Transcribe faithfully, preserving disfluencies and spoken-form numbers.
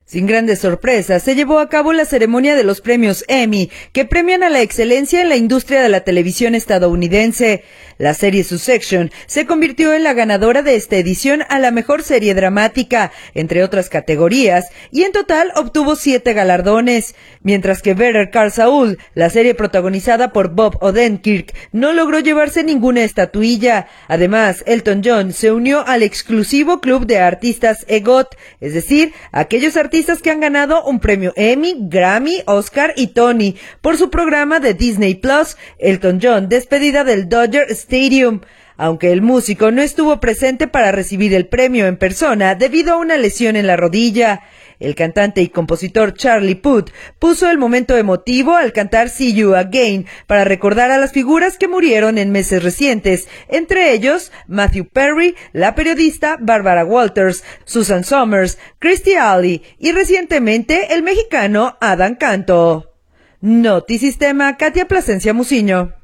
Sin grandes sorpresas, se llevó a cabo la ceremonia de los premios Emmy, que premian a la excelencia en la industria de la televisión estadounidense. La serie Succession se convirtió en la ganadora de esta edición a la mejor serie dramática, entre otras categorías, y en total obtuvo siete galardones, mientras que Better Call Saul, la serie protagonizada por Bob Odenkirk, no logró llevarse ninguna estatuilla. Además, Elton John se unió al exclusivo club de artistas EGOT, es decir, aquellos artistas que han ganado un premio Emmy, Grammy, Oscar y Tony por su programa de Disney Plus, Elton John, despedida del Dodger Stadium. Aunque el músico no estuvo presente para recibir el premio en persona debido a una lesión en la rodilla. El cantante y compositor Charlie Puth puso el momento emotivo al cantar See You Again para recordar a las figuras que murieron en meses recientes, entre ellos Matthew Perry, la periodista Barbara Walters, Susan Somers, Kirstie Alley y recientemente el mexicano Adam Canto. Notisistema, Katia Plasencia Muciño.